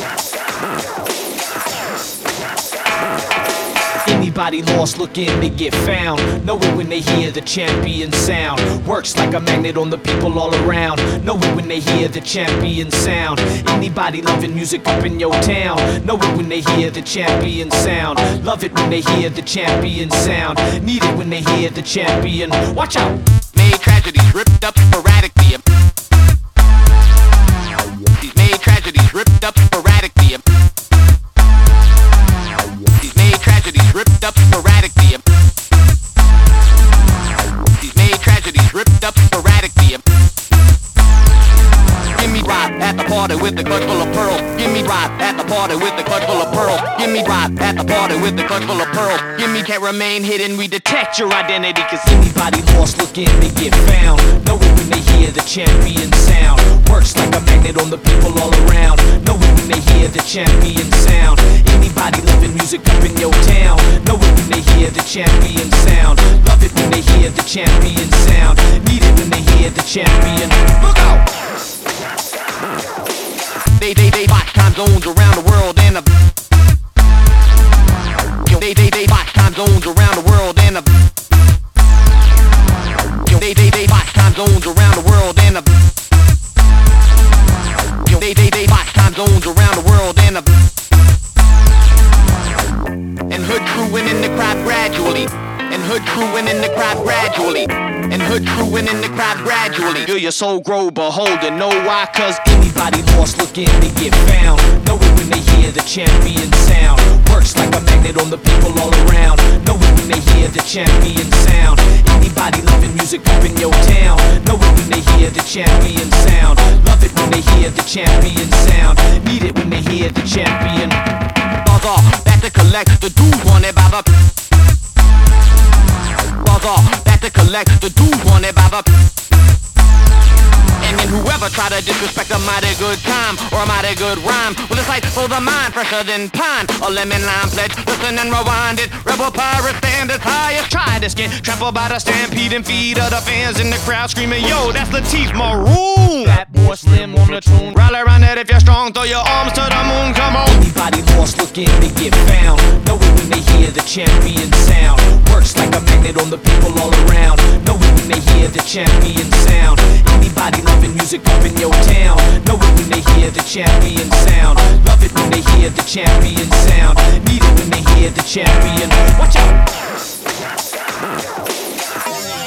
Anybody lost looking to get found. Know it when they hear the champion sound. Works like a magnet on the people all around. Know it when they hear the champion sound. Anybody loving music up in your town. Know it when they hear the champion sound. Love it when they hear the champion sound. Need it when they hear the champion. Watch out! Made tragedies ripped up sporadically. These made tragedies ripped up sporadically. These made tragedies ripped up sporadically. These made tragedies ripped up sporadically. Give me rock at the party with the clutch full of pearl. Give me rock at the party with the clutch full of pearl. Give me rock at the party with the clutch full of pearl. Give me can't remain hidden. We detect your identity. Cause anybody lost looking to get found. Know it when they hear the champion sound. Works like a magnet on the people all around. Know it when they hear the champion sound. Anybody loving music up in your town. Know it when they hear the champion sound. Love it when they hear the champion sound. Need it when they hear the champion. Look out! They watch time zones around the world and they watch time zones around the world and they watch time zones around the world and they watch time zones around the world and hood crewing in the crowd gradually. And hood crewing in the crowd gradually. And hood crewing in the crowd gradually. Feel your soul grow, behold and know why. Cause anybody lost looking to get found. Know it when they hear the champion sound. Works like a magnet on the people all around. Know it when they hear the champion sound. Anybody loving music up in your town. Know it when they hear the champion sound. Love it when they hear the champion sound. Need it when they hear the champion. Buzz off, back to collect the dues wanted by the buzz off, back to collect the dues wanted by the. And then whoever try to disrespect a mighty good time or a mighty good rhyme, well it's like for the mind fresher than pine. A lemon lime pledge, listen and rewind it. Rebel pirate stand as high as try this. Get trampled by the stampede and feed of the fans in the crowd screaming, yo, that's Latif Maroon. Fat boy slim on the tune. Rally around it if you're strong, throw your arms to the moon, come on. Anybody lost looking to get found. Know it when they hear the champion sound. Works like a magnet on the people all around. Know it when they hear the champion sound. Anybody loving music up in your town. Know it when they hear the champion sound. Love it when they hear the champion sound. Need it when they hear the champion. Watch out!